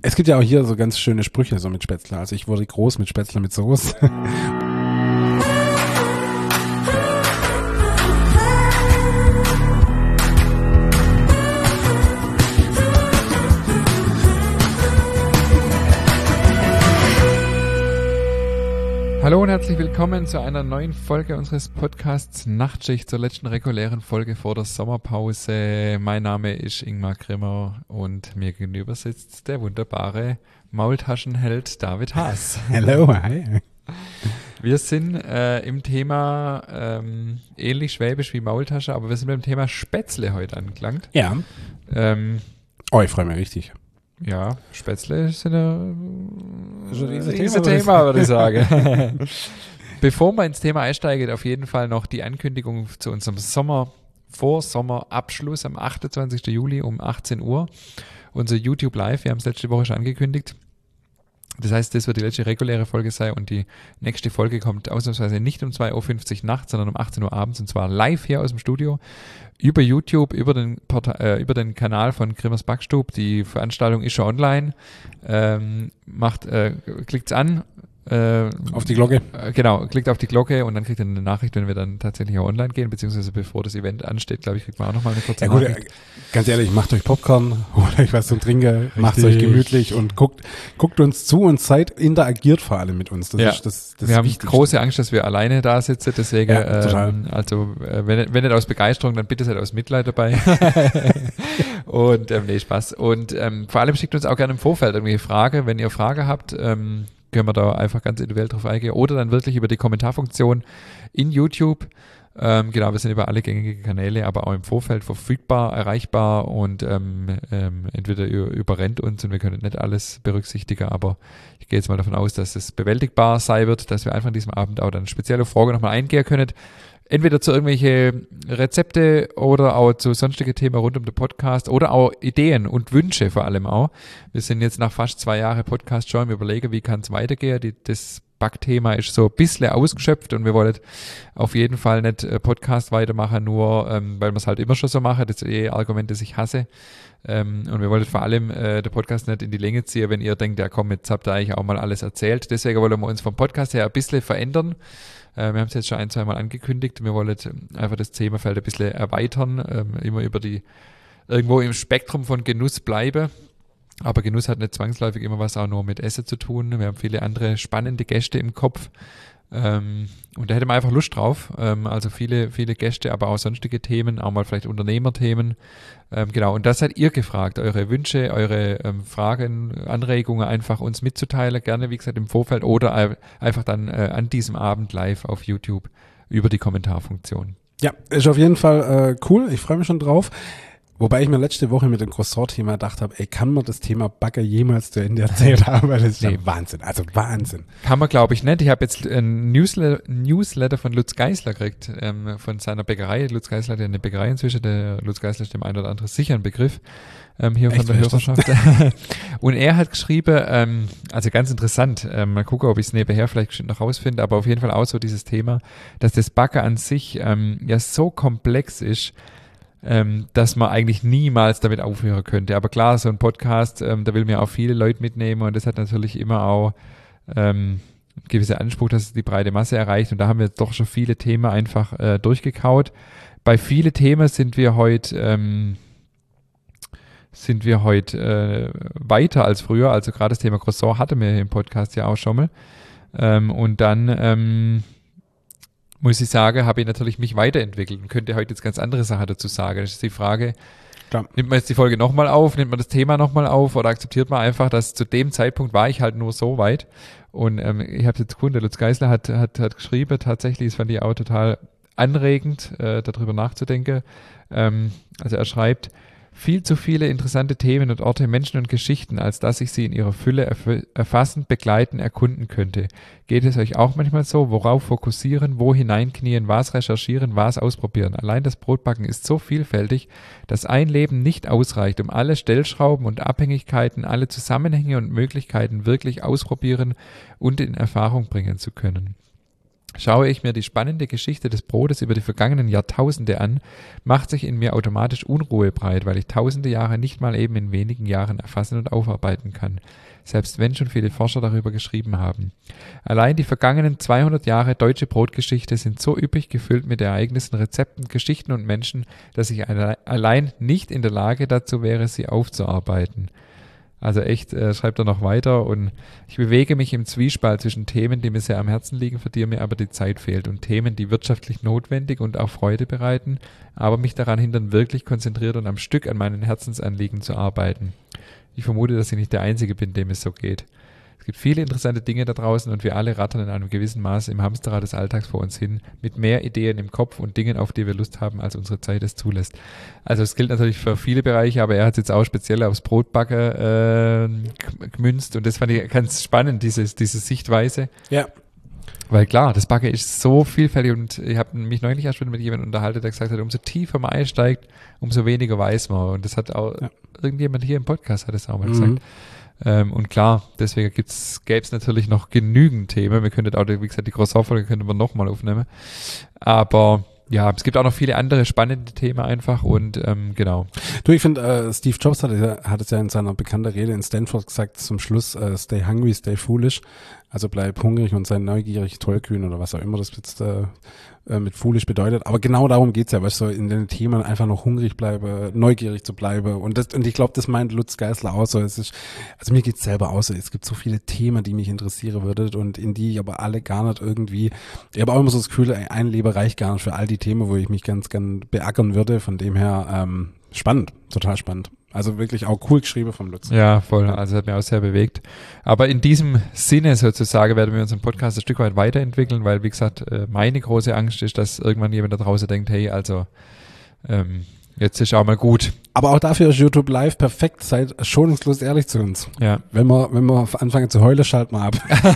Es gibt ja auch hier so ganz schöne Sprüche so mit Spätzle. Also ich wurde groß mit Spätzle mit Soße. Hallo und herzlich willkommen zu einer neuen Folge unseres Podcasts Nachtschicht, zur letzten regulären Folge vor der Sommerpause. Mein Name ist Ingmar Grimmer und mir gegenüber sitzt der wunderbare Maultaschenheld David Haas. Hello, hi. Wir sind im Thema ähnlich schwäbisch wie Maultasche, aber wir sind beim Thema Spätzle heute angelangt. Ja. Ich freue mich richtig. Ja, Spätzle sind ein riesiges Thema, würde ich sagen. Bevor wir ins Thema einsteigen, auf jeden Fall noch die Ankündigung zu unserem Vorsommerabschluss am 28. Juli um 18 Uhr. Unser YouTube Live, wir haben es letzte Woche schon angekündigt. Das heißt, das wird die letzte reguläre Folge sein und die nächste Folge kommt ausnahmsweise nicht um 2.50 Uhr nachts, sondern um 18 Uhr abends und zwar live hier aus dem Studio über YouTube, über den Kanal von Grimmers Backstube. Die Veranstaltung ist schon online. Klickt's an. Auf die Glocke. Genau, klickt auf die Glocke und dann kriegt ihr eine Nachricht, wenn wir dann tatsächlich auch online gehen, beziehungsweise bevor das Event ansteht, glaube ich, kriegt man auch nochmal eine kurze Nachricht. Ganz ehrlich, macht euch Popcorn, holt euch was zum Trinken, macht es euch gemütlich und guckt uns zu und interagiert vor allem mit uns. Das wir haben große Angst, dass wir alleine da sitzen, deswegen, wenn nicht aus Begeisterung, dann bitte seid aus Mitleid dabei. Und, nee, Spaß. Und vor allem schickt uns auch gerne im Vorfeld irgendwelche Fragen, wenn ihr Fragen habt, können wir da einfach ganz individuell drauf eingehen oder dann wirklich über die Kommentarfunktion in YouTube. Genau, wir sind über alle gängigen Kanäle, aber auch im Vorfeld verfügbar, erreichbar und entweder überrennt uns und wir können nicht alles berücksichtigen, aber ich gehe jetzt mal davon aus, dass es bewältigbar sein wird, dass wir einfach an diesem Abend auch dann spezielle Fragen nochmal eingehen können. Entweder zu irgendwelche Rezepte oder auch zu sonstigen Themen rund um den Podcast oder auch Ideen und Wünsche vor allem auch. Wir sind jetzt nach fast 2 Jahren Podcast schon im Überlegen, wie kann es weitergehen. Das Backthema ist so ein bisschen ausgeschöpft und wir wollen auf jeden Fall nicht Podcast weitermachen, nur weil wir es halt immer schon so machen. Das ist Argument, das ich hasse. Und wir wollen vor allem den Podcast nicht in die Länge ziehen, wenn ihr denkt, ja komm, jetzt habt ihr eigentlich auch mal alles erzählt. Deswegen wollen wir uns vom Podcast her ein bisschen verändern. Wir haben es jetzt schon 1-2 Mal angekündigt. Wir wollen einfach das Themafeld ein bisschen erweitern, immer irgendwo im Spektrum von Genuss bleiben. Aber Genuss hat nicht zwangsläufig immer was auch nur mit Essen zu tun. Wir haben viele andere spannende Gäste im Kopf. Und da hätten wir einfach Lust drauf. Also viele Gäste, aber auch sonstige Themen, auch mal vielleicht Unternehmerthemen. Genau, und das seid ihr gefragt, eure Wünsche, eure Fragen, Anregungen einfach uns mitzuteilen, gerne wie gesagt im Vorfeld oder einfach dann an diesem Abend live auf YouTube über die Kommentarfunktion. Ja, ist auf jeden Fall cool, ich freue mich schon drauf. Wobei ich mir letzte Woche mit dem Croissant-Thema gedacht habe, kann man das Thema Backer jemals zu Ende erzählt haben? Weil das ist ja Wahnsinn, also Wahnsinn. Kann man, glaube ich, nicht. Ich habe jetzt ein Newsletter von Lutz Geisler gekriegt, von seiner Bäckerei. Lutz Geisler hat ja eine Bäckerei inzwischen. Der Lutz Geisler ist dem einen oder anderen sicher ein Begriff hier von der Hörerschaft. Und er hat geschrieben, also ganz interessant, mal gucken, ob ich es nebenher vielleicht noch rausfinde, aber auf jeden Fall auch so dieses Thema, dass das Backen an sich ja so komplex ist, dass man eigentlich niemals damit aufhören könnte. Aber klar, so ein Podcast, da will man ja auch viele Leute mitnehmen und das hat natürlich immer auch einen gewissen Anspruch, dass es die breite Masse erreicht und da haben wir doch schon viele Themen einfach durchgekaut. Bei vielen Themen sind wir heute weiter als früher, also gerade das Thema Croissant hatten wir im Podcast ja auch schon mal und dann muss ich sagen, habe ich natürlich mich weiterentwickelt und könnte heute jetzt ganz andere Sachen dazu sagen. Das ist die Frage, nimmt man jetzt die Folge nochmal auf, nimmt man das Thema nochmal auf oder akzeptiert man einfach, dass zu dem Zeitpunkt war ich halt nur so weit und ich habe jetzt gefunden, der Lutz Geisler hat geschrieben, tatsächlich, das fand ich auch total anregend, darüber nachzudenken. Also er schreibt, viel zu viele interessante Themen und Orte, Menschen und Geschichten, als dass ich sie in ihrer Fülle erfassen, begleiten, erkunden könnte. Geht es euch auch manchmal so? Worauf fokussieren, wo hineinknien, was recherchieren, was ausprobieren? Allein das Brotbacken ist so vielfältig, dass ein Leben nicht ausreicht, um alle Stellschrauben und Abhängigkeiten, alle Zusammenhänge und Möglichkeiten wirklich ausprobieren und in Erfahrung bringen zu können. Schaue ich mir die spannende Geschichte des Brotes über die vergangenen Jahrtausende an, macht sich in mir automatisch Unruhe breit, weil ich tausende Jahre nicht mal eben in wenigen Jahren erfassen und aufarbeiten kann, selbst wenn schon viele Forscher darüber geschrieben haben. Allein die vergangenen 200 Jahre deutsche Brotgeschichte sind so üppig gefüllt mit Ereignissen, Rezepten, Geschichten und Menschen, dass ich allein nicht in der Lage dazu wäre, sie aufzuarbeiten. Also echt, schreibt er noch weiter, und ich bewege mich im Zwiespalt zwischen Themen, die mir sehr am Herzen liegen, für die mir aber die Zeit fehlt, und Themen, die wirtschaftlich notwendig und auch Freude bereiten, aber mich daran hindern, wirklich konzentriert und am Stück an meinen Herzensanliegen zu arbeiten. Ich vermute, dass ich nicht der Einzige bin, dem es so geht. Es gibt viele interessante Dinge da draußen und wir alle rattern in einem gewissen Maße im Hamsterrad des Alltags vor uns hin, mit mehr Ideen im Kopf und Dingen, auf die wir Lust haben, als unsere Zeit es zulässt. Also es gilt natürlich für viele Bereiche, aber er hat es jetzt auch speziell aufs Brotbacken gemünzt, und das fand ich ganz spannend, diese Sichtweise. Ja. Weil klar, das Backen ist so vielfältig, und ich habe mich neulich erst mit jemandem unterhalten, der gesagt hat, umso tiefer man einsteigt, umso weniger weiß man. Und das hat auch irgendjemand hier im Podcast hat es auch mal gesagt. Und klar, deswegen gäbe es natürlich noch genügend Themen. Wir könnten auch, wie gesagt, die Croissant-Folge könnten wir nochmal aufnehmen. Aber ja, es gibt auch noch viele andere spannende Themen einfach, und genau. Du, ich finde, Steve Jobs hat es ja in seiner bekannten Rede in Stanford gesagt zum Schluss, stay hungry, stay foolish. Also bleib hungrig und sei neugierig, tollkühn oder was auch immer das jetzt mit foolish bedeutet. Aber genau darum geht's ja, weißt du, in den Themen einfach noch hungrig bleibe, neugierig zu bleiben. Und ich glaube, das meint Lutz Geisler auch so. Also mir geht's selber auch so. Es gibt so viele Themen, die mich interessieren würden und in die ich aber alle gar nicht irgendwie, ich habe auch immer so das Gefühl, ein Leben reicht gar nicht für all die Themen, wo ich mich ganz gern beackern würde. Von dem her, spannend, total spannend. Also wirklich auch cool geschrieben vom Lutz. Ja, voll. Also hat mich auch sehr bewegt. Aber in diesem Sinne sozusagen werden wir unseren Podcast ein Stück weit weiterentwickeln, weil, wie gesagt, meine große Angst ist, dass irgendwann jemand da draußen denkt, hey, also jetzt ist auch mal gut. Aber auch dafür ist YouTube Live perfekt. Seid schonungslos ehrlich zu uns. Ja. Wenn wir anfangen zu heulen, schalten wir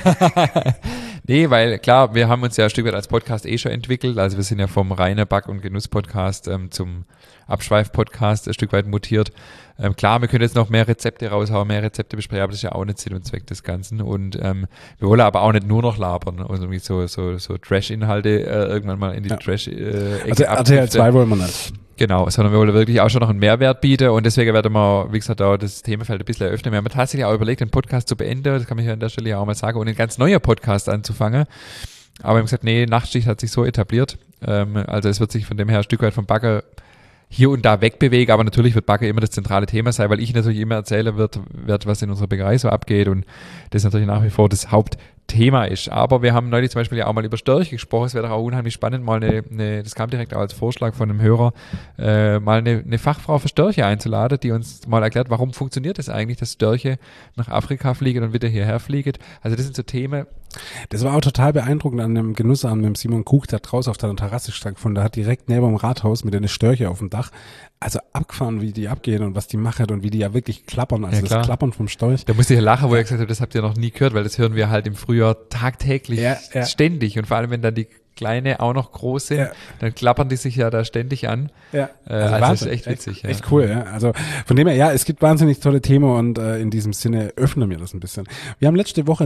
ab. Nee, weil klar, wir haben uns ja ein Stück weit als Podcast schon entwickelt. Also wir sind ja vom reinen Back- und Genuss-Podcast zum Abschweif-Podcast ein Stück weit mutiert. Klar, wir können jetzt noch mehr Rezepte raushauen, mehr Rezepte besprechen, aber das ist ja auch nicht Sinn und Zweck des Ganzen. Und wir wollen aber auch nicht nur noch labern und irgendwie so Trash-Inhalte irgendwann mal in die Trash-Ecke Also RTL 2 wollen wir nicht. Genau, sondern wir wollen wirklich auch schon noch einen Mehrwert bieten, und deswegen werden wir, wie gesagt, auch das Themenfeld ein bisschen eröffnen. Wir haben tatsächlich auch überlegt, den Podcast zu beenden, das kann man hier an der Stelle ja auch mal sagen, und einen ganz neuen Podcast anzufangen. Aber wir haben gesagt, nee, Nachtschicht hat sich so etabliert, also es wird sich von dem her ein Stück weit vom Bagger hier und da wegbewegen, aber natürlich wird Backen immer das zentrale Thema sein, weil ich natürlich immer erzählen wird, was in unserer Bäckerei so abgeht, und das natürlich nach wie vor das Hauptthema ist. Aber wir haben neulich zum Beispiel ja auch mal über Störche gesprochen. Es wäre doch auch unheimlich spannend, mal das kam direkt auch als Vorschlag von einem Hörer, mal eine Fachfrau für Störche einzuladen, die uns mal erklärt, warum funktioniert es eigentlich, dass Störche nach Afrika fliegen und wieder hierher fliegen. Also das sind so Themen. Das war auch total beeindruckend an dem Genussabend mit dem Simon Kuch, der draußen auf der Terrasse stattgefunden. Der hat direkt neben dem Rathaus mit den Störche auf dem Dach, also abgefahren, wie die abgehen und was die machen und wie die ja wirklich klappern, also ja, das Klappern vom Storch. Da musste ich lachen, wo er gesagt hat, das habt ihr noch nie gehört, weil das hören wir halt im Frühjahr tagtäglich, ständig, und vor allem, wenn dann die Kleine auch noch groß sind, dann klappern die sich ja da ständig an. Ja. Also das ist echt witzig. Echt cool, ja. Also von dem her, ja, es gibt wahnsinnig tolle Themen, und in diesem Sinne öffnen wir das ein bisschen. Wir haben letzte Woche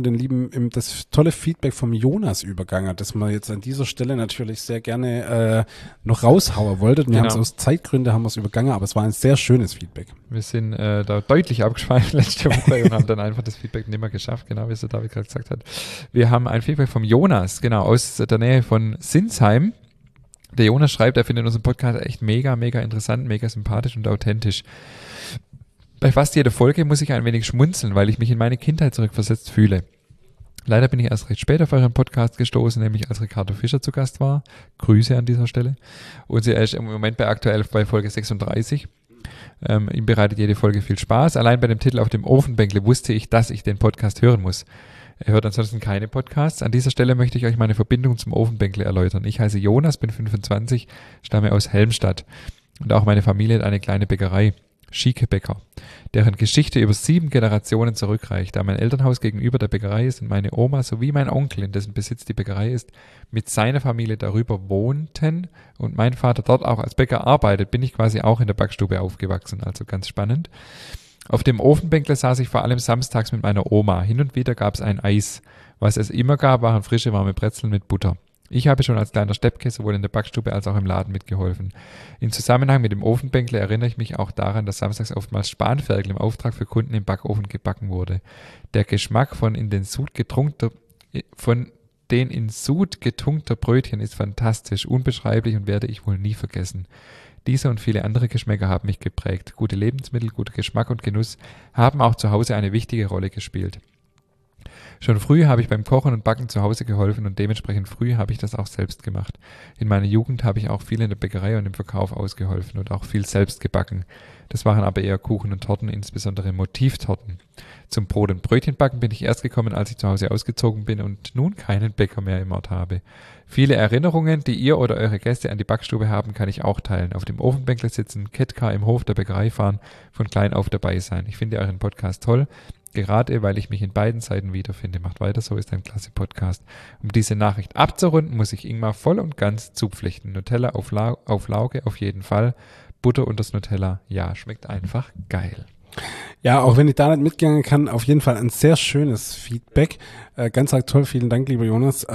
das tolle Feedback vom Jonas übergangen, das wir jetzt an dieser Stelle natürlich sehr gerne noch raushauen wollten. Wir haben es aus Zeitgründen haben wir es übergangen, aber es war ein sehr schönes Feedback. Wir sind da deutlich abgeschweift letzte Woche und haben dann einfach das Feedback nicht mehr geschafft, genau wie es der David gerade gesagt hat. Wir haben ein Feedback vom Jonas, genau, aus der Nähe von Sinsheim. Der Jonas schreibt, er findet unseren Podcast echt mega, mega interessant, mega sympathisch und authentisch. Bei fast jeder Folge muss ich ein wenig schmunzeln, weil ich mich in meine Kindheit zurückversetzt fühle. Leider bin ich erst recht spät auf euren Podcast gestoßen, nämlich als Ricardo Fischer zu Gast war. Grüße an dieser Stelle. Und er ist im Moment aktuell bei Folge 36. Ihm bereitet jede Folge viel Spaß. Allein bei dem Titel auf dem Ofenbänkle wusste ich, dass ich den Podcast hören muss. Er hört ansonsten keine Podcasts. An dieser Stelle möchte ich euch meine Verbindung zum Ofenbänkle erläutern. Ich heiße Jonas, bin 25, stamme aus Helmstadt. Und auch meine Familie hat eine kleine Bäckerei, Schieke Bäcker, deren Geschichte über 7 Generationen zurückreicht. Da mein Elternhaus gegenüber der Bäckerei ist und meine Oma sowie mein Onkel, in dessen Besitz die Bäckerei ist, mit seiner Familie darüber wohnten und mein Vater dort auch als Bäcker arbeitet, bin ich quasi auch in der Backstube aufgewachsen. Also ganz spannend. Auf dem Ofenbänkle saß ich vor allem samstags mit meiner Oma. Hin und wieder gab es ein Eis. Was es immer gab, waren frische, warme Brezeln mit Butter. Ich habe schon als kleiner Steppke sowohl in der Backstube als auch im Laden mitgeholfen. In Zusammenhang mit dem Ofenbänkle erinnere ich mich auch daran, dass samstags oftmals Spanferkel im Auftrag für Kunden im Backofen gebacken wurde. Der Geschmack von in Sud getunkter Brötchen ist fantastisch, unbeschreiblich und werde ich wohl nie vergessen. Diese und viele andere Geschmäcker haben mich geprägt. Gute Lebensmittel, guter Geschmack und Genuss haben auch zu Hause eine wichtige Rolle gespielt. Schon früh habe ich beim Kochen und Backen zu Hause geholfen und dementsprechend früh habe ich das auch selbst gemacht. In meiner Jugend habe ich auch viel in der Bäckerei und im Verkauf ausgeholfen und auch viel selbst gebacken. Das waren aber eher Kuchen und Torten, insbesondere Motivtorten. Zum Brot- und Brötchenbacken bin ich erst gekommen, als ich zu Hause ausgezogen bin und nun keinen Bäcker mehr im Ort habe. Viele Erinnerungen, die ihr oder eure Gäste an die Backstube haben, kann ich auch teilen. Auf dem Ofenbänkle sitzen, Catcar im Hof der Bäckerei fahren, von klein auf dabei sein. Ich finde euren Podcast toll. Gerade weil ich mich in beiden Seiten wiederfinde. Macht weiter so, ist ein klasse Podcast. Um diese Nachricht abzurunden, muss ich Ingmar voll und ganz zupflichten. Nutella auf Lauge auf jeden Fall. Butter und das Nutella, ja, schmeckt einfach geil. Ja, auch wenn ich da nicht mitgegangen kann, auf jeden Fall ein sehr schönes Feedback. Ganz toll, vielen Dank, lieber Jonas.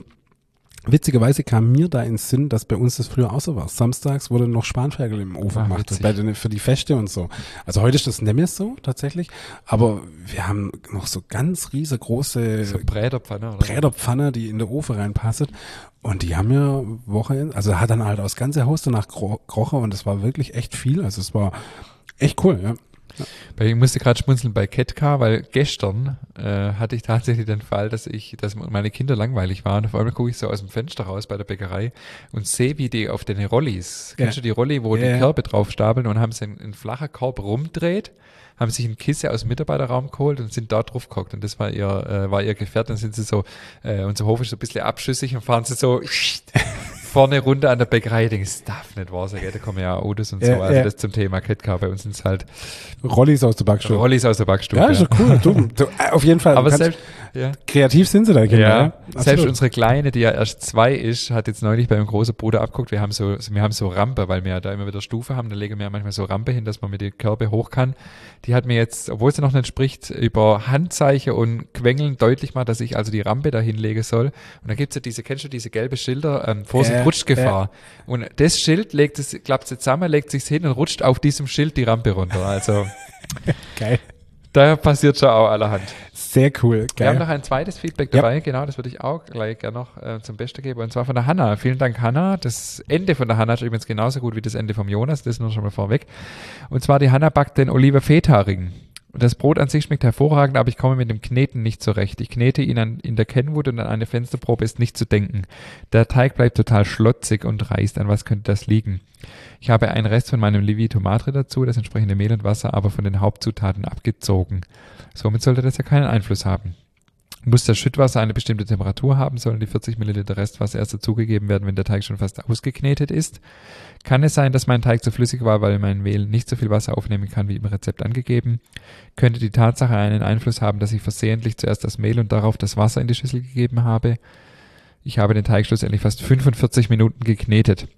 Witzigerweise kam mir da ins Sinn, dass bei uns das früher auch so war. Samstags wurde noch Spanferkel im Ofen gemacht, für die Feste und so. Also heute ist das nicht mehr so, tatsächlich. Aber wir haben noch so ganz riesengroße so Bräderpfanne, die in den Ofen reinpasst. Und die haben ja Wochenende, also hat dann halt auch das ganze Haus danach gekrochen und das war wirklich echt viel. Also es war echt cool, ja. Ich musste gerade schmunzeln bei Catcar, weil gestern hatte ich tatsächlich den Fall, dass meine Kinder langweilig waren. Auf einmal gucke ich so aus dem Fenster raus bei der Bäckerei und sehe, wie die auf den Rollis, kennst du die Rolli, wo die Körbe drauf stapeln und haben sie einen flachen Korb rumdreht, haben sich ein Kissen aus dem Mitarbeiterraum geholt und sind da drauf gehockt und das war ihr Gefährt. Dann sind sie so, unser Hof ist so ein bisschen abschüssig und fahren sie so vorne runter an der Bäckerei. Ich denke, das darf nicht wahr sein, da kommen ja Autos und so. Also das zum Thema Catcar. Bei uns sind es halt Rollis aus der Backstube. Ja, ist doch cool. Du, auf jeden Fall. Aber selbst, kreativ sind sie da, Kinder. Ja. Selbst unsere Kleine, die ja erst 2 ist, hat jetzt neulich bei meinem großen Bruder abgeguckt. Wir haben so Rampe, weil wir ja da immer wieder Stufe haben. Da legen wir ja manchmal so Rampe hin, dass man mit den Körbe hoch kann. Die hat mir jetzt, obwohl sie noch nicht spricht, über Handzeichen und Quengeln deutlich gemacht, dass ich also die Rampe da hinlegen soll. Und dann gibt's ja kennst du diese gelbe Schilder, Vorsicht, Rutschgefahr. Und das Schild klappt sie zusammen, legt sich's hin und rutscht auf diesem Schild die Rampe runter. Also geil. Da passiert schon auch allerhand. Sehr cool, geil. Wir haben noch ein zweites Feedback dabei, genau, das würde ich auch gleich gerne noch zum Besten geben, und zwar von der Hanna. Vielen Dank, Hanna. Das Ende von der Hanna ist übrigens genauso gut wie das Ende vom Jonas, das nur schon mal vorweg. Und zwar, die Hanna backt den Oliver Feta-Ring. Das Brot an sich schmeckt hervorragend, aber ich komme mit dem Kneten nicht zurecht. Ich knete ihn in der Kenwood und an eine Fensterprobe ist nicht zu denken. Der Teig bleibt total schlotzig und reißt. An was könnte das liegen? Ich habe einen Rest von meinem Livy Tomate dazu, das entsprechende Mehl und Wasser, aber von den Hauptzutaten abgezogen. Somit sollte das ja keinen Einfluss haben. Muss das Schüttwasser eine bestimmte Temperatur haben, sollen die 40 Milliliter Restwasser erst dazugegeben werden, wenn der Teig schon fast ausgeknetet ist. Kann es sein, dass mein Teig zu flüssig war, weil mein Mehl nicht so viel Wasser aufnehmen kann, wie im Rezept angegeben? Könnte die Tatsache einen Einfluss haben, dass ich versehentlich zuerst das Mehl und darauf das Wasser in die Schüssel gegeben habe? Ich habe den Teig schlussendlich fast 45 Minuten geknetet.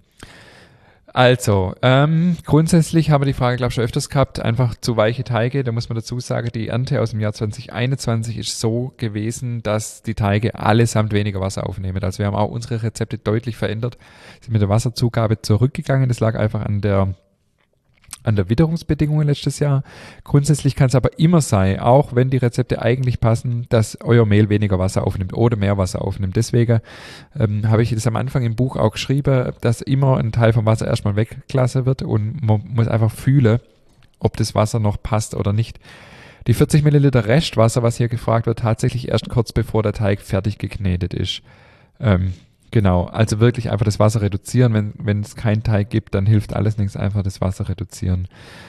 Also, grundsätzlich haben wir die Frage, glaube ich, schon öfters gehabt, einfach zu weiche Teige. Da muss man dazu sagen, die Ernte aus dem Jahr 2021 ist so gewesen, dass die Teige allesamt weniger Wasser aufnehmen. Also wir haben auch unsere Rezepte deutlich verändert, sind mit der Wasserzugabe zurückgegangen. Das lag einfach an der Witterungsbedingungen letztes Jahr. Grundsätzlich kann es aber immer sein, auch wenn die Rezepte eigentlich passen, dass euer Mehl weniger Wasser aufnimmt oder mehr Wasser aufnimmt. Deswegen habe ich das am Anfang im Buch auch geschrieben, dass immer ein Teil vom Wasser erstmal weggelassen wird und man muss einfach fühlen, ob das Wasser noch passt oder nicht. Die 40 Milliliter Restwasser, was hier gefragt wird, tatsächlich erst kurz bevor der Teig fertig geknetet ist. Genau, also wirklich einfach das Wasser reduzieren. Wenn es keinen Teig gibt, dann hilft alles nichts, einfach das Wasser reduzieren.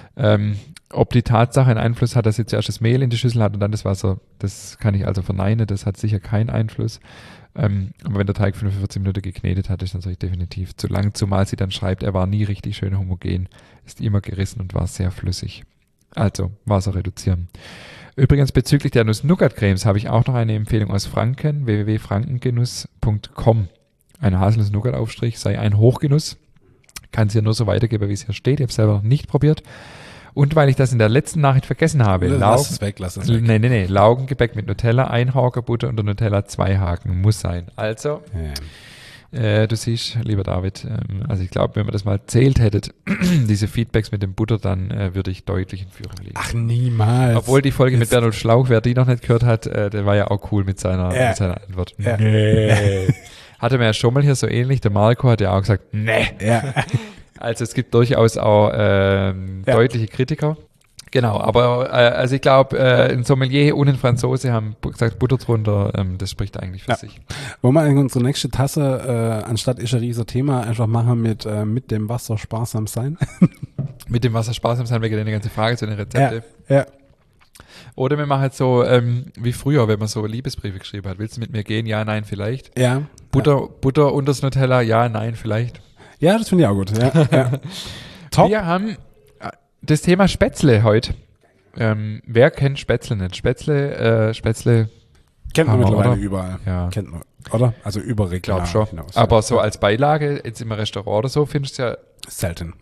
Ob die Tatsache einen Einfluss hat, dass ihr zuerst das Mehl in die Schüssel hat und dann das Wasser, das kann ich also verneinen, das hat sicher keinen Einfluss. Aber wenn der Teig 45 Minuten geknetet hat, ist das natürlich definitiv zu lang, zumal sie dann schreibt, er war nie richtig schön homogen, ist immer gerissen und war sehr flüssig. Also Wasser reduzieren. Übrigens bezüglich der Nuss-Nougat-Cremes habe ich auch noch eine Empfehlung aus Franken, www.frankengenuss.com. Ein Haselnuss-Nougat-Aufstrich sei ein Hochgenuss. Kann es ja nur so weitergeben, wie es hier steht. Ich habe es selber noch nicht probiert. Und weil ich das in der letzten Nachricht vergessen habe. Lass es weg. Nee. Laugengebäck mit Nutella, 1 Haken Butter und der Nutella 2 Haken. Muss sein. Also, Du siehst, lieber David, also ich glaube, wenn man das mal erzählt hättet, diese Feedbacks mit dem Butter, dann würde ich deutlich in Führung liegen. Ach, niemals. Obwohl die Folge mit Bertolt Schlauch, wer die noch nicht gehört hat, der war ja auch cool mit seiner Antwort. Ja. Nee. Hatte mir ja schon mal hier so ähnlich, der Marco hat ja auch gesagt, nee. Ja. Also es gibt durchaus auch deutliche Kritiker. Genau, aber also ich glaube, ein Sommelier und ein Franzose haben gesagt, Butter drunter, das spricht eigentlich für sich. Wollen wir unsere nächste Tasse, anstatt Ischerieser Thema, einfach machen mit dem Wasser sparsam sein? Mit dem Wasser sparsam sein, wäre eine ganze Frage zu den Rezepten. Ja. Oder wir machen jetzt so wie früher, wenn man so Liebesbriefe geschrieben hat. Willst du mit mir gehen? Ja, nein, vielleicht. Ja. Butter unters Nutella? Ja, nein, vielleicht. Ja, das finde ich auch gut. Ja. Top. Wir haben das Thema Spätzle heute. Wer kennt Spätzle nicht? Spätzle kennt man mittlerweile oder? Überall. Ja. Kennt man, oder? Also überregional schon. hinaus. Aber so als Beilage, jetzt im Restaurant oder so, findest du ja selten,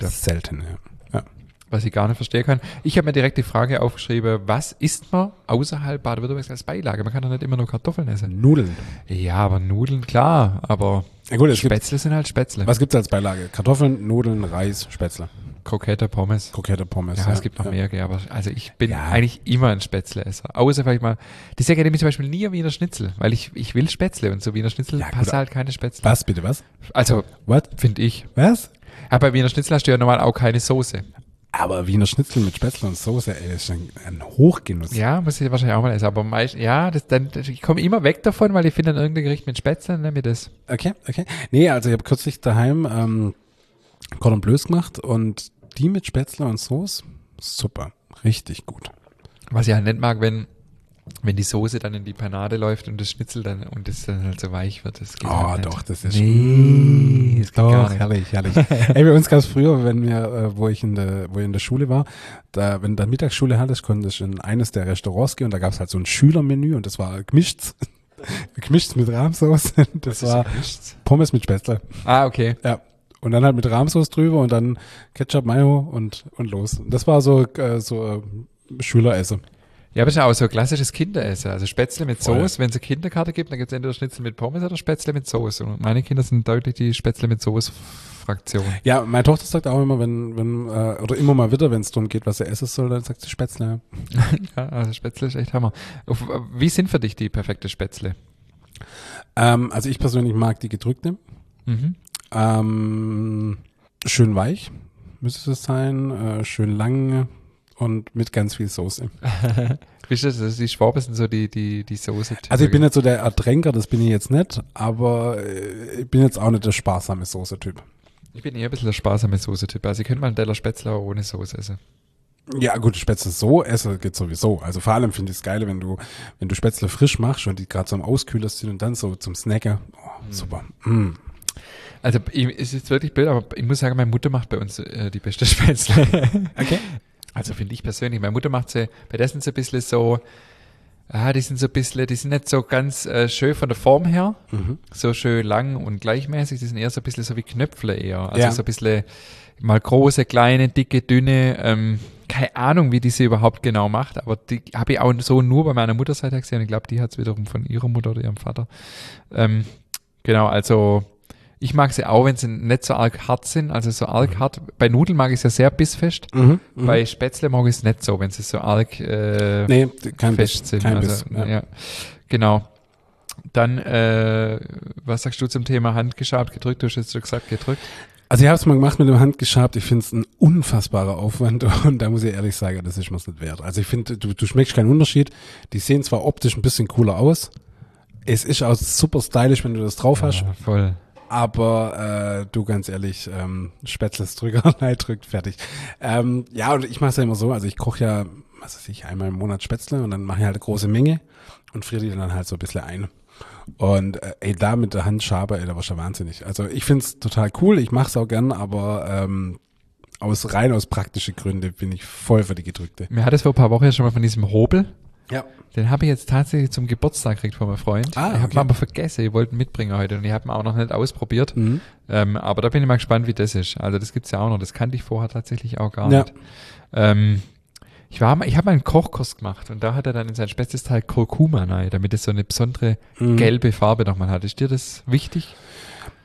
ja. Was ich gar nicht verstehen kann. Ich habe mir direkt die Frage aufgeschrieben, was isst man außerhalb Baden-Württembergs als Beilage? Man kann doch nicht immer nur Kartoffeln essen. Nudeln. Ja, aber Nudeln, klar. Aber ja, gut, Spätzle sind halt Spätzle. Was gibt's als Beilage? Kartoffeln, Nudeln, Reis, Spätzle. Krokette, Pommes. Ja, es gibt noch mehr, aber also ich bin eigentlich immer ein Spätzle-Esser. Außer vielleicht mal, die sagen nämlich zum Beispiel nie Wiener Schnitzel, weil ich will Spätzle und so Wiener Schnitzel passt halt keine Spätzle. Was, bitte, was? Also, finde ich. Was? Aber bei Wiener Schnitzel hast du ja normal auch keine Soße. Aber Wiener Schnitzel mit Spätzle und Soße, ey, das ist ein Hochgenuss. Ja, muss ich wahrscheinlich auch mal essen. Aber ich komme immer weg davon, weil ich finde dann irgendein Gericht mit Spätzle, nehme ich das. Okay. Nee, also ich habe kürzlich daheim Cordon Bleus gemacht und die mit Spätzle und Soße, super, richtig gut. Was ich halt nicht mag, wenn die Soße dann in die Panade läuft und das Schnitzel dann und das dann halt so weich wird. Das geht halt nicht. Doch, das ist das geht gar nicht. Herrlich. Ey, bei uns gab es früher, wenn wir, wo ich in der Schule war, wenn du Mittagsschule hattest, konnte ich in eines der Restaurants gehen und da gab es halt so ein Schülermenü und das war gemischt mit Rahmsauce. Das war Pommes mit Spätzle. Ah, okay. Ja. Und dann halt mit Rahmsauce drüber und dann Ketchup, Mayo und los. Das war so Schüleressen. Ja, aber ist ja auch so ein klassisches Kinderessen. Also Spätzle mit Voll. Soße. Wenn es eine Kinderkarte gibt, dann gibt es entweder Schnitzel mit Pommes oder Spätzle mit Soße. Und meine Kinder sind deutlich die Spätzle mit Soße-Fraktion. Ja, meine Tochter sagt auch immer, oder immer mal wieder, wenn es darum geht, was sie essen soll, dann sagt sie Spätzle. Ja, also Spätzle ist echt Hammer. Wie sind für dich die perfekte Spätzle? Also ich persönlich mag die gedrückte. Schön weich müsste es sein, schön lang und mit ganz viel Soße. Bist du, also die Schwaben sind so die Soße. Also ich bin nicht so der Ertränker, das bin ich jetzt nicht, aber ich bin jetzt auch nicht der sparsame Soße-Typ. Ich bin eher ein bisschen der sparsame Soße-Typ. Also ich könnte mal einen Teller Spätzle auch ohne Soße essen. Ja, gut, Spätzle so essen geht sowieso. Also vor allem finde ich es geil, wenn du Spätzle frisch machst und die gerade so im Auskühler sind und dann so zum Snacken. Oh, super. Also es ist wirklich blöd, aber ich muss sagen, meine Mutter macht bei uns die beste Spätzle. Okay. Also finde ich persönlich. Meine Mutter macht sie, bei der sind sie ein bisschen so, die sind nicht so ganz schön von der Form her, so schön lang und gleichmäßig, die sind eher so ein bisschen so wie Knöpfle eher. Also so ein bisschen mal große, kleine, dicke, dünne, keine Ahnung, wie die sie überhaupt genau macht, aber die habe ich auch so nur bei meiner Mutterseite gesehen. Ich glaube, die hat es wiederum von ihrer Mutter oder ihrem Vater. Genau, also ich mag sie auch, wenn sie nicht so arg hart sind, also so arg hart. Bei Nudeln mag ich es ja sehr bissfest. Bei Spätzle mag ich es nicht so, wenn sie so arg fest sind. Kein also, Biss, ja. Genau. Dann, was sagst du zum Thema handgeschabt, gedrückt? Du hast jetzt schon gesagt, gedrückt. Also ich habe es mal gemacht mit dem Handgeschabt. Ich finde es ein unfassbarer Aufwand und da muss ich ehrlich sagen, das ist mir nicht wert. Also ich finde, du schmeckst keinen Unterschied. Die sehen zwar optisch ein bisschen cooler aus. Es ist auch super stylisch, wenn du das drauf hast. Ja, voll. Aber du, ganz ehrlich, Spätzle-Drücker, drückt, fertig. Ja, und ich mache es ja immer so, also ich koche ja, was weiß ich, einmal im Monat Spätzle und dann mache ich halt eine große Menge und friere die dann halt so ein bisschen ein. Und da mit der Handschabe, da war schon wahnsinnig. Also ich finde es total cool, ich mache es auch gern, aber aus praktischen Gründen bin ich voll für die gedrückte. Mir hat es vor ein paar Wochen ja schon mal von diesem Hobel. Ja. Den habe ich jetzt tatsächlich zum Geburtstag gekriegt von meinem Freund. Ich habe ihn aber vergessen, ich wollte ihn mitbringen heute und ich habe ihn auch noch nicht ausprobiert. Aber da bin ich mal gespannt, wie das ist. Also das gibt's ja auch noch, das kannte ich vorher tatsächlich auch gar nicht. Ich habe mal einen Kochkurs gemacht und da hat er dann in sein Spätzleteil Kurkuma rein, damit es so eine besondere gelbe Farbe nochmal hat. Ist dir das wichtig?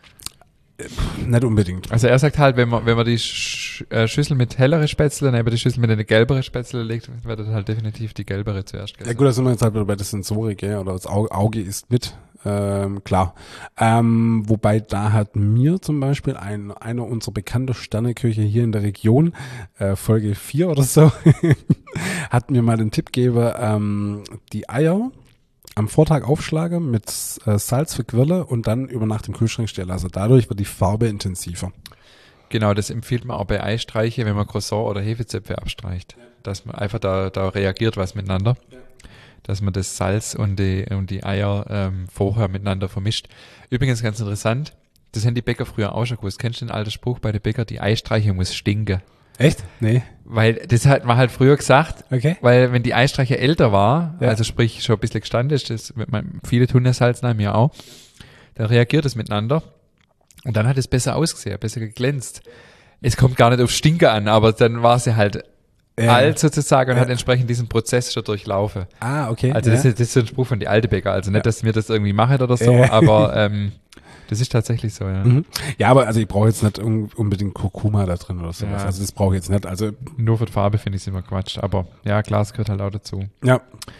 Nicht unbedingt. Also er sagt halt, wenn man die Schüssel mit hellere Spätzle neben die Schüssel mit eine gelbere Spätzle legt, wird das halt definitiv die gelbere zuerst gegessen. Ja gut, da sind wir jetzt halt wieder bei der Sensorik, ja, oder das Auge isst mit. Klar. Wobei da hat mir zum Beispiel einer unserer bekannten Sterneköche hier in der Region, Folge 4 oder so, hat mir mal den Tipp gegeben, die Eier am Vortag aufschlagen, mit Salz verquirlen und dann über Nacht im Kühlschrank stehen lassen. Dadurch wird die Farbe intensiver. Genau, das empfiehlt man auch bei Eistreiche, wenn man Croissant oder Hefezöpfe abstreicht. Dass man einfach da reagiert was miteinander. Dass man das Salz und die Eier vorher miteinander vermischt. Übrigens ganz interessant, das haben die Bäcker früher auch schon gewusst. Kennst du den alten Spruch bei den Bäcker, die Eistreiche muss stinken? Echt? Nee. Weil das hat man halt früher gesagt, okay. Weil wenn die Eistreiche älter war, also sprich schon ein bisschen gestanden ist, viele tun das Salz nach mir auch, dann reagiert es miteinander und dann hat es besser ausgesehen, besser geglänzt. Es kommt gar nicht auf Stinke an, aber dann war sie halt alt sozusagen und hat entsprechend diesen Prozess schon durchlaufen. Ah, okay. Also das ist so ein Spruch von die alte Bäcker, also nicht, dass mir das irgendwie machen oder so, aber das ist tatsächlich so, ja. Mhm. Ja, aber also ich brauche jetzt nicht unbedingt Kurkuma da drin oder sowas. Ja. Also das brauche ich jetzt nicht. Also nur für die Farbe finde ich es immer Quatsch, aber ja, klar, es gehört halt auch dazu. Ja.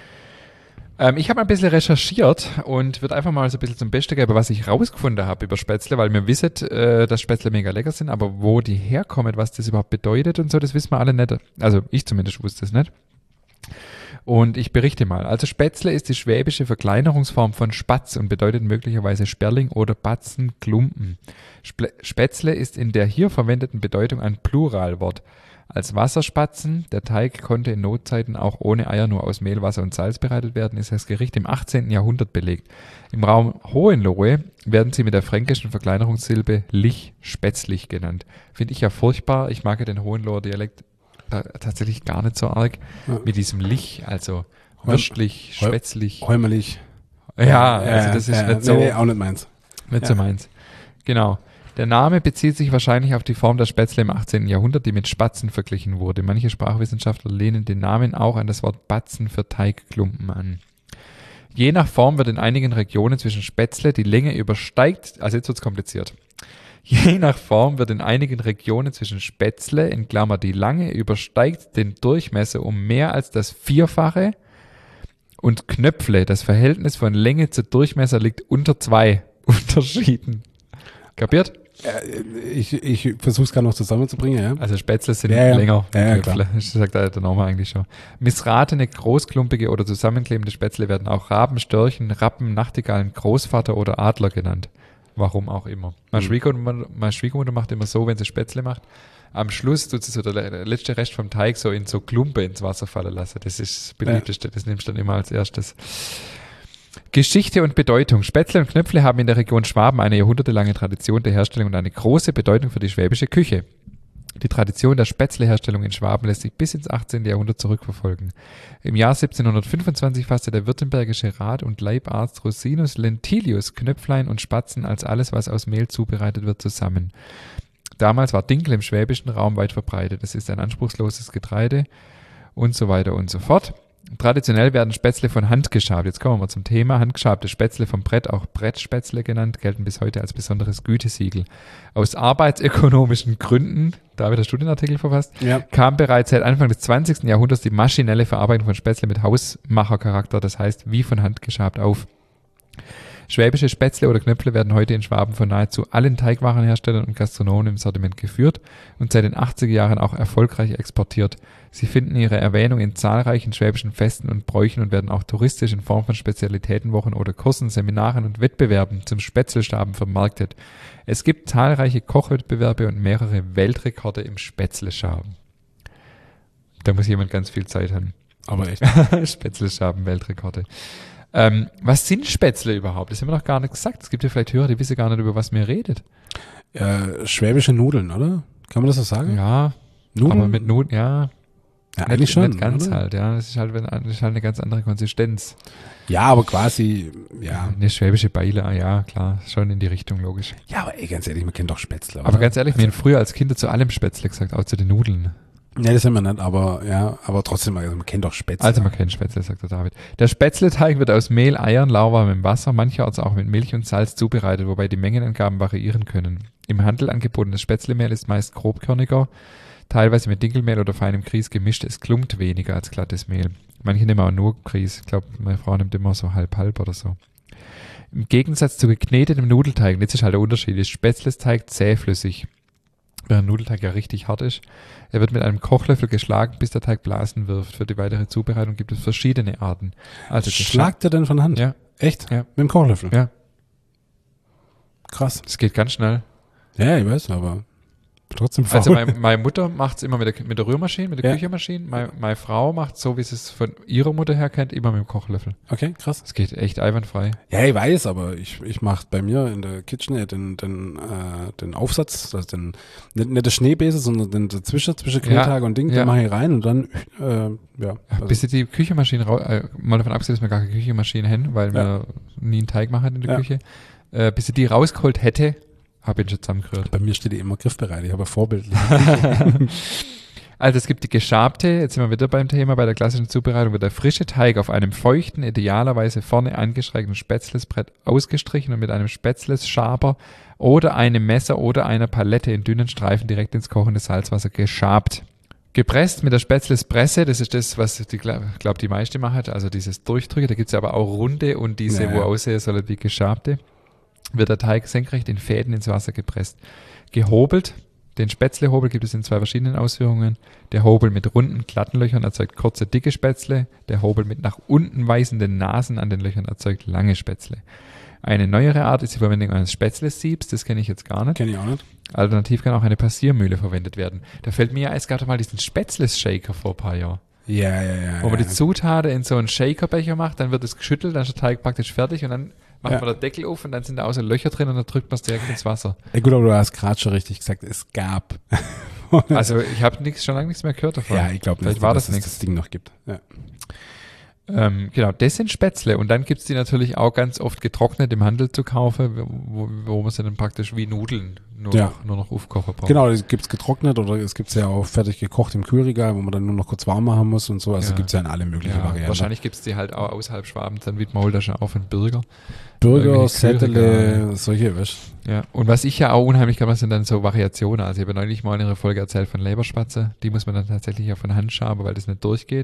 Ich habe ein bisschen recherchiert und würde einfach mal so ein bisschen zum Besten geben, was ich rausgefunden habe über Spätzle, weil wir wissen, dass Spätzle mega lecker sind, aber wo die herkommen, was das überhaupt bedeutet und so, das wissen wir alle nicht. Also ich zumindest wusste es nicht. Und ich berichte mal. Also Spätzle ist die schwäbische Verkleinerungsform von Spatz und bedeutet möglicherweise Sperling oder Batzenklumpen. Spätzle ist in der hier verwendeten Bedeutung ein Pluralwort. Als Wasserspatzen, der Teig konnte in Notzeiten auch ohne Eier nur aus Mehl, Wasser und Salz bereitet werden, ist das Gericht im 18. Jahrhundert belegt. Im Raum Hohenlohe werden sie mit der fränkischen Verkleinerungssilbe lich, spätzlich genannt. Finde ich ja furchtbar. Ich mag ja den Hohenloher Dialekt tatsächlich gar nicht so arg. Mit diesem lich, also würstlich, spätzlich. Räumerlich. Ja, also das ist nicht so. Nee, auch nicht meins. Nicht so meins. Genau. Der Name bezieht sich wahrscheinlich auf die Form der Spätzle im 18. Jahrhundert, die mit Spatzen verglichen wurde. Manche Sprachwissenschaftler lehnen den Namen auch an das Wort Batzen für Teigklumpen an. Je nach Form wird in einigen Regionen zwischen Spätzle die Länge übersteigt, also jetzt wird's kompliziert. Je nach Form wird in einigen Regionen zwischen Spätzle, in Klammer die Lange, übersteigt den Durchmesser um mehr als das Vierfache und Knöpfle, das Verhältnis von Länge zu Durchmesser liegt unter 2 unterschieden. Kapiert? Ich versuche es gerade noch zusammenzubringen, ja. Also Spätzle sind länger. Ja, Knöpfle. Das sagt der Name eigentlich schon. Missratene, großklumpige oder zusammenklebende Spätzle werden auch Raben, Störchen, Rappen, Nachtigallen, Großvater oder Adler genannt. Warum auch immer. Meine Schwiegermutter macht immer so, wenn sie Spätzle macht, am Schluss tut sie so der letzte Rest vom Teig so in so Klumpe ins Wasser fallen lassen. Das ist das Beliebteste. Das nimmst du dann immer als erstes. Geschichte und Bedeutung. Spätzle und Knöpfle haben in der Region Schwaben eine jahrhundertelange Tradition der Herstellung und eine große Bedeutung für die schwäbische Küche. Die Tradition der Spätzleherstellung in Schwaben lässt sich bis ins 18. Jahrhundert zurückverfolgen. Im Jahr 1725 fasste der württembergische Rat und Leibarzt Rosinus Lentilius Knöpflein und Spatzen als alles, was aus Mehl zubereitet wird, zusammen. Damals war Dinkel im schwäbischen Raum weit verbreitet. Es ist ein anspruchsloses Getreide und so weiter und so fort. Traditionell werden Spätzle von Hand geschabt. Jetzt kommen wir mal zum Thema. Handgeschabte Spätzle vom Brett, auch Brettspätzle genannt, gelten bis heute als besonderes Gütesiegel. Aus arbeitsökonomischen Gründen, da habe ich den Studienartikel verfasst, kam bereits seit Anfang des 20. Jahrhunderts die maschinelle Verarbeitung von Spätzle mit Hausmachercharakter, das heißt wie von Hand geschabt, auf. Schwäbische Spätzle oder Knöpfle werden heute in Schwaben von nahezu allen Teigwarenherstellern und Gastronomen im Sortiment geführt und seit den 80er Jahren auch erfolgreich exportiert. Sie finden ihre Erwähnung in zahlreichen schwäbischen Festen und Bräuchen und werden auch touristisch in Form von Spezialitätenwochen oder Kursen, Seminaren und Wettbewerben zum Spätzlestaben vermarktet. Es gibt zahlreiche Kochwettbewerbe und mehrere Weltrekorde im Spätzleschaben. Da muss jemand ganz viel Zeit haben. Aber echt. Spätzleschaben, Weltrekorde. Was sind Spätzle überhaupt? Das haben wir noch gar nicht gesagt. Es gibt ja vielleicht Hörer, die wissen gar nicht, über was mir redet. Schwäbische Nudeln, oder? Kann man das so sagen? Ja, Nudeln? Aber mit Nudeln, ja. Ja, eigentlich schon. Nicht ganz oder? halt, ja. Das ist halt eine ganz andere Konsistenz. Ja, aber quasi, ja. Eine schwäbische Beile, ja, klar. Schon in die Richtung, logisch. Ja, aber ganz ehrlich, man kennt doch Spätzle. Aber ganz ehrlich, wir haben früher als Kinder zu allem Spätzle gesagt, auch zu den Nudeln. Nee, das sind wir nicht, aber trotzdem, also man kennt doch Spätzle. Also man kennt Spätzle, sagt der David. Der Spätzleteig wird aus Mehl, Eiern, lauwarmem Wasser, mancherorts auch mit Milch und Salz zubereitet, wobei die Mengenangaben variieren können. Im Handel angebotenes Spätzlemehl ist meist grobkörniger, teilweise mit Dinkelmehl oder feinem Grieß gemischt. Es klumpt weniger als glattes Mehl. Manche nehmen auch nur Grieß. Ich glaube, meine Frau nimmt immer so halb-halb oder so. Im Gegensatz zu geknetetem Nudelteig, und jetzt ist halt der Unterschied, ist Spätzlesteig zähflüssig, während Nudelteig ja richtig hart ist. Er wird mit einem Kochlöffel geschlagen, bis der Teig Blasen wirft. Für die weitere Zubereitung gibt es verschiedene Arten. Also schlagt er denn von Hand? Ja. Echt? Ja. Mit dem Kochlöffel? Ja. Krass. Das geht ganz schnell. Ja, ich weiß, aber trotzdem faul. Also meine Mutter macht es immer mit der Rührmaschine, mit der Küchenmaschine. Meine Frau macht so, wie sie es von ihrer Mutter her kennt, immer mit dem Kochlöffel. Okay, krass. Das geht echt einwandfrei. Ja, ich weiß, aber ich mache bei mir in der KitchenAid den Aufsatz, also nicht der Schneebesen, sondern den dazwischen, zwischen Knethaken und Ding, den mache ich rein und dann, Also bis sie die Küchenmaschine, mal davon abgesehen, dass wir gar keine Küchenmaschine haben, weil wir nie einen Teig machen in der Küche, bis sie die rausgeholt hätte, habe ich schon zusammengerührt. Bei mir steht die immer griffbereit, ich habe vorbildlich. Also es gibt die geschabte, jetzt sind wir wieder beim Thema, bei der klassischen Zubereitung wird der frische Teig auf einem feuchten, idealerweise vorne angeschrägten Spätzlesbrett ausgestrichen und mit einem Spätzlesschaber oder einem Messer oder einer Palette in dünnen Streifen direkt ins kochende Salzwasser geschabt. Gepresst mit der Spätzlespresse, das ist das, was ich glaube die meiste macht, also dieses Durchdrücken, da gibt es aber auch runde und diese, wo aussehen sollen wie geschabte, wird der Teig senkrecht in Fäden ins Wasser gepresst. Gehobelt, den Spätzlehobel gibt es in 2 verschiedenen Ausführungen. Der Hobel mit runden, glatten Löchern erzeugt kurze, dicke Spätzle. Der Hobel mit nach unten weisenden Nasen an den Löchern erzeugt lange Spätzle. Eine neuere Art ist die Verwendung eines Spätzlesiebs, das kenne ich jetzt gar nicht. Kenne ich auch nicht. Alternativ kann auch eine Passiermühle verwendet werden. Da fällt mir ja, es gab doch mal diesen Spätzles-Shaker vor ein paar Jahren. Ja. Wo man die Zutaten in so einen Shakerbecher macht, dann wird es geschüttelt, dann ist der Teig praktisch fertig und dann macht man den Deckel auf und dann sind da auch so Löcher drin und dann drückt man es direkt ins Wasser. Ja gut, aber du hast gerade schon richtig gesagt, es gab. Also ich habe schon lange nichts mehr gehört davon. Ja, ich glaube nicht, dass es das Ding noch gibt. Ja. Genau, das sind Spätzle und dann gibt es die natürlich auch ganz oft getrocknet im Handel zu kaufen, wo man sie dann praktisch wie Nudeln nur noch aufkochen braucht. Genau, das gibt es getrocknet oder es gibt es ja auch fertig gekocht im Kühlregal, wo man dann nur noch kurz warm machen muss und so. Also gibt es ja in alle möglichen Varianten. Wahrscheinlich gibt es die halt auch außerhalb Schwabens, dann wird man holt da schon auf einen Burger, Sättle, solche Wäsche. Ja, und was ich ja auch unheimlich kann, sind dann so Variationen. Also ich habe neulich mal in einer Folge erzählt von Leberspatze, die muss man dann tatsächlich ja von Hand schaben, weil das nicht durchgeht.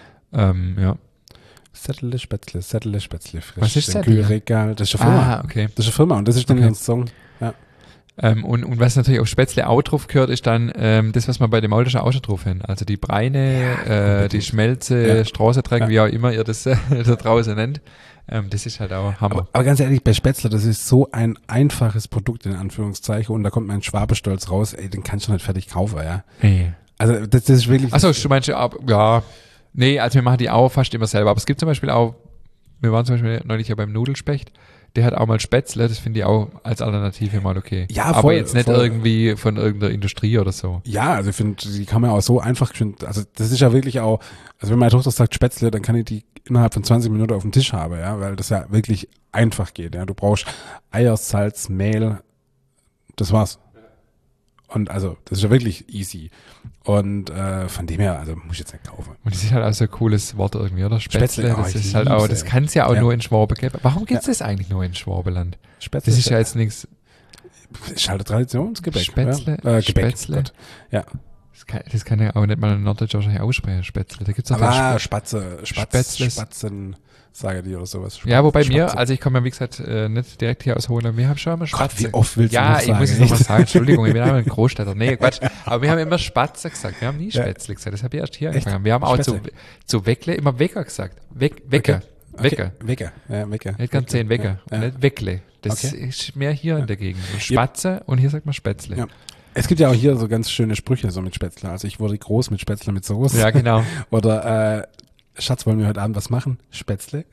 Sättle, Spätzle, frisch. Was ist Sättle? Kühlregal, das ist eine Firma. Ah, okay. Das ist eine Firma und das ist dann ein Song. Ja. Und was natürlich auf Spätzle auch drauf gehört, ist dann das, was man bei dem Maultaschen auch schon drauf haben. Also die Breine, die Schmelze, Straßenträger, wie auch immer ihr das da draußen nennt. Das ist halt auch Hammer. Aber ganz ehrlich, bei Spätzle, das ist so ein einfaches Produkt in Anführungszeichen und da kommt mein Schwabestolz raus, den kannst du nicht fertig kaufen, ja. Nee. Also das ist wirklich... Achso, du meinst, ja... Nee, also wir machen die auch fast immer selber. Aber es gibt zum Beispiel auch, wir waren zum Beispiel neulich ja beim Nudelspecht, der hat auch mal Spätzle, das finde ich auch als Alternative mal okay. Ja, aber voll, jetzt nicht irgendwie von irgendeiner Industrie oder so. Ja, also ich finde, die kann man auch so einfach, also das ist ja wirklich auch, also wenn meine Tochter sagt Spätzle, dann kann ich die innerhalb von 20 Minuten auf dem Tisch haben, ja, weil das ja wirklich einfach geht, ja. Du brauchst Eier, Salz, Mehl, das war's. Und also, das ist ja wirklich easy. Und von dem her, also muss ich jetzt nicht kaufen. Und das ist halt auch so ein cooles Wort irgendwie, oder? Spätzle, das ist halt auch, das kann es ja auch nur in Schwaben geben. Warum gibt es das eigentlich nur in Schwabenland? Spätzle. Das ist ja jetzt nichts. Ist halt ein Traditionsgebäck. Spätzle? Gebäck. Spätzle? Gott. Ja. Das kann ja auch nicht mal in Norddeutsch wahrscheinlich aussprechen, Spätzle. Da gibt's auch Spatzen, sage die oder sowas. Ja, wobei mir, also ich komme ja wie gesagt nicht direkt hier aus Hohland, wir haben schon immer Spatze. Wie oft willst du das sagen? Ja, ich muss es nochmal sagen, Entschuldigung, ich bin auch ein Großstädter. Nee, Quatsch. Aber wir haben immer Spatze gesagt, wir haben nie Spätzle gesagt, das habe ich erst hier angefangen. Wir haben auch zu Weckle immer Wecker gesagt. Wecker. Wecker. Ja, Wecker. Ich hätte gern 10 Wecker, nicht Weckle. Das ist mehr hier in der Gegend. Spatze und hier sagt man Spätzle. Ja. Es gibt ja auch hier so ganz schöne Sprüche so mit Spätzle. Also ich wurde groß mit Spätzle mit Soße. Ja, genau. Oder Schatz, wollen wir heute Abend was machen? Spätzle.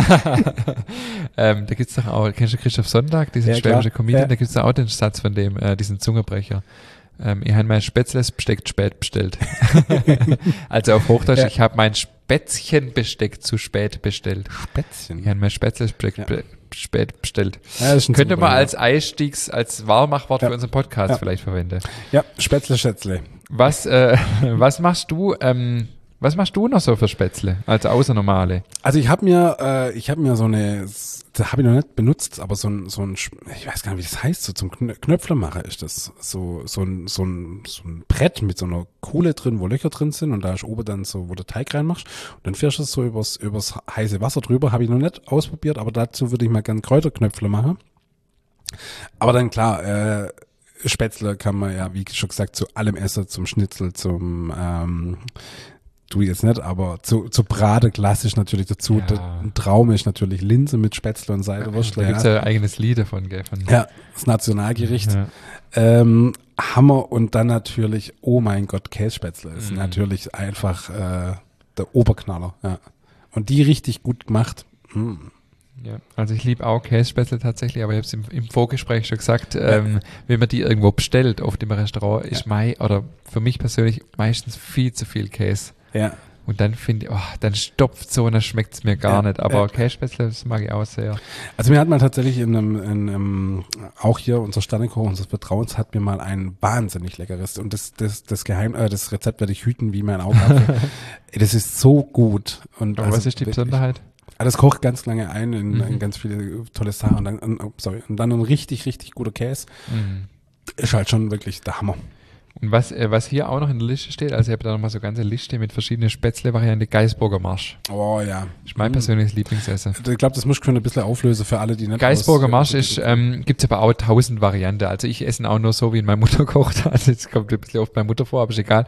Da gibt's doch auch, kennst du Christoph Sonntag, diesen schwäbische Comedian, da gibt's da auch den Satz von dem, diesen Zungenbrecher. Ich habe mein Spätzlesbesteck spät bestellt. Also auf Hochdeutsch, ich habe mein Spätzchenbesteck zu spät bestellt. Spätzchen? Ich habe mein Spätzlesbesteck spät bestellt. Ja, könnte man als Einstiegs, als Wahlmachwort für unseren Podcast vielleicht verwenden. Ja, Spätzle, Schätzle. Was machst du noch so für Spätzle, also außer normale? Also ich habe mir so eine, das habe ich noch nicht benutzt, aber so ein, ich weiß gar nicht, wie das heißt, so zum Knöpflemacher ist das. So ein Brett mit so einer Kohle drin, wo Löcher drin sind und da ist oben dann so, wo der Teig reinmachst und dann fährst du es so übers heiße Wasser drüber, habe ich noch nicht ausprobiert, aber dazu würde ich mal gern Kräuterknöpfle machen. Aber dann klar, Spätzle kann man ja, wie schon gesagt, zu allem essen, zum Schnitzel, zum du jetzt nicht, aber zu Brate klassisch natürlich dazu. Ja. Ein Traum ist natürlich Linse mit Spätzle und Seidewürstle. Da gibt's ja ein eigenes Lied davon, gell? Ja, das Nationalgericht. Ja. Hammer und dann natürlich, oh mein Gott, Kässpätzle ist natürlich einfach der Oberknaller. Ja. Und die richtig gut gemacht. Ja, also ich liebe auch Kässpätzle tatsächlich, aber ich habe es im Vorgespräch schon gesagt, wenn man die irgendwo bestellt, oft im Restaurant, ist oder für mich persönlich meistens viel zu viel Käse. Ja. Und dann finde ich, dann stopft so und dann schmeckt es mir gar nicht. Aber Kässpätzle, das mag ich auch sehr. Also mir hat mal tatsächlich auch hier unser Sternekoch unseres Vertrauens hat mir mal ein wahnsinnig leckeres und das Rezept werde ich hüten wie mein Augapfel. Das ist so gut. Und aber was ist die Besonderheit? Das kocht ganz lange ein in ganz viele tolle Sachen und dann ein richtig, richtig guter Käse. Ist halt schon wirklich der Hammer. Und was hier auch noch in der Liste steht, also ich habe da nochmal so eine ganze Liste mit verschiedenen Spätzle-Varianten, Gaisburger Marsch. Oh ja. Ist mein persönliches Lieblingsessen. Ich glaube, das muss ich schon ein bisschen auflösen für alle, die nicht Gaisburger Marsch gibt es aber auch 1000 Varianten. Also ich esse auch nur so, wie meine Mutter kocht. Also es kommt ein bisschen oft meine Mutter vor, aber ist egal.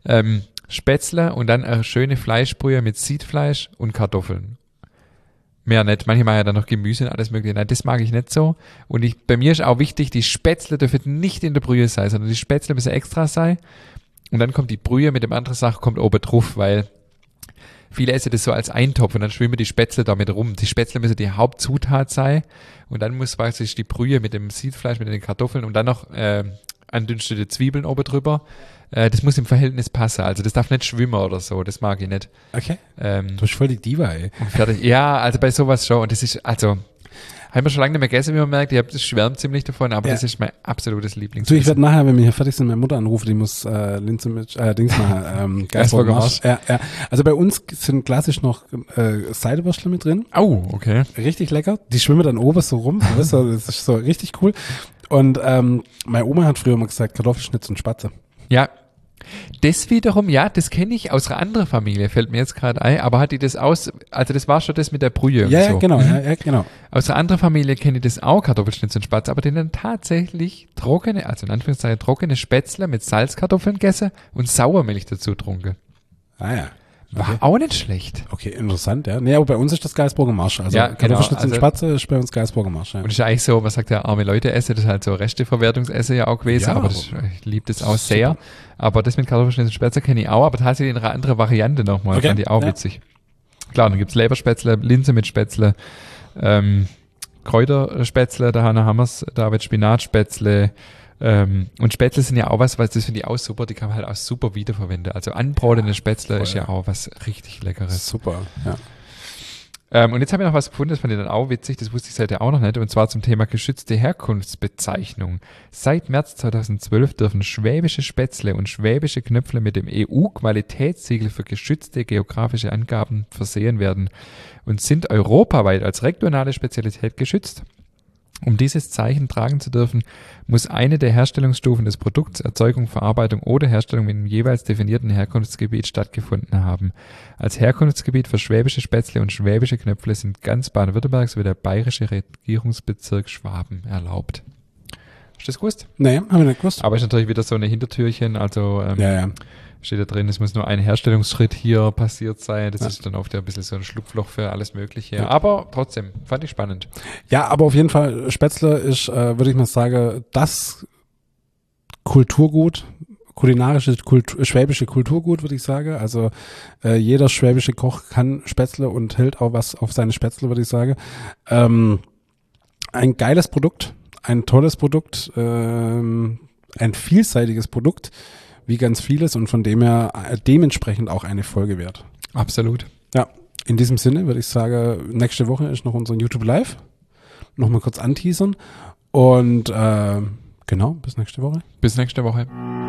Spätzle und dann eine schöne Fleischbrühe mit Siedfleisch und Kartoffeln. Mehr nicht. Manche machen ja dann noch Gemüse und alles mögliche. Nein, das mag ich nicht so. Und bei mir ist auch wichtig, die Spätzle dürfen nicht in der Brühe sein, sondern die Spätzle müssen extra sein. Und dann kommt die Brühe mit dem anderen Sachen kommt oben drauf, weil viele essen das so als Eintopf und dann schwimmen die Spätzle damit rum. Die Spätzle müssen die Hauptzutat sein. Und dann muss praktisch die Brühe mit dem Siedfleisch, mit den Kartoffeln und dann noch andünstete Zwiebeln oben drüber. Das muss im Verhältnis passen. Also das darf nicht schwimmen oder so. Das mag ich nicht. Okay. Du bist voll die Diva, ey. Und fertig. Ja, also bei sowas schon. Und das ist, also, haben wir schon lange nicht mehr gegessen, wie man merkt. Ich schwärmt ziemlich davon, aber das ist mein absolutes Lieblingsessen. Ich werde nachher, wenn wir hier fertig sind, meine Mutter anrufen, die muss Linse mit, Dings machen, Gaisburger Marsch. Ja. Also bei uns sind klassisch noch Seidewürstle mit drin. Oh, okay. Richtig lecker. Die schwimmen dann oben so rum. Das ist so richtig cool. Und meine Oma hat früher mal gesagt, Kartoffelschnitz und Spatze. Ja. Das wiederum, ja, das kenne ich aus einer anderen Familie, fällt mir jetzt gerade ein, aber hat die das also das war schon das mit der Brühe ja, und so. Ja, genau, ja, genau. Aus einer anderen Familie kenne ich das auch, Kartoffelschnitz und Spatz, aber den dann tatsächlich trockene, also in Anführungszeichen trockene Spätzle mit Salzkartoffeln gegessen und Sauermilch dazu getrunken. Ah ja. War auch nicht schlecht. Okay, interessant, ja. Nee, aber bei uns ist das Gaisburger Marsch. Also ja, Kartoffelschnitz und Spatze ist bei uns Gaisburger Marsch. Ja. Und das ist ja eigentlich so, was sagt der arme Leute esse, das ist halt so Resteverwertungsessen ja auch gewesen, ja, aber ich liebe das auch sehr. Super. Aber das mit Kartoffelschnitz und Spätzle kenne ich auch, aber tatsächlich eine andere Variante nochmal, fand ich auch witzig. Klar, dann gibt's Leberspätzle, Linse mit Spätzle, Kräuterspätzle, da haben wir's, da wird Spinatspätzle, und Spätzle sind ja auch was, weil das finde ich auch super, die kann man halt auch super wiederverwenden. Also anbratene Spätzle ist ja auch was richtig Leckeres. Super, ja. Und jetzt habe ich noch was gefunden, das fand ich dann auch witzig, das wusste ich seither auch noch nicht, und zwar zum Thema geschützte Herkunftsbezeichnung. Seit März 2012 dürfen schwäbische Spätzle und schwäbische Knöpfle mit dem EU-Qualitätssiegel für geschützte geografische Angaben versehen werden und sind europaweit als regionale Spezialität geschützt. Um dieses Zeichen tragen zu dürfen, muss eine der Herstellungsstufen des Produkts, Erzeugung, Verarbeitung oder Herstellung in dem jeweils definierten Herkunftsgebiet stattgefunden haben. Als Herkunftsgebiet für schwäbische Spätzle und schwäbische Knöpfle sind ganz Baden-Württemberg sowie der bayerische Regierungsbezirk Schwaben erlaubt. Hast du das gewusst? Nee, habe ich nicht gewusst. Aber ist natürlich wieder so eine Hintertürchen, also ja. Steht da drin, es muss nur ein Herstellungsschritt hier passiert sein. Das ist dann oft ein bisschen so ein Schlupfloch für alles Mögliche. Ja. Aber trotzdem, fand ich spannend. Ja, aber auf jeden Fall, Spätzle ist, würde ich mal sagen, das Kulturgut, schwäbische Kulturgut, würde ich sagen. Also jeder schwäbische Koch kann Spätzle und hält auch was auf seine Spätzle, würde ich sagen. Ein geiles Produkt, ein tolles Produkt, ein vielseitiges Produkt, wie ganz vieles und von dem her dementsprechend auch eine Folge wert. Absolut. Ja, in diesem Sinne würde ich sagen, nächste Woche ist noch unser YouTube Live. Nochmal kurz anteasern und genau, bis nächste Woche. Bis nächste Woche.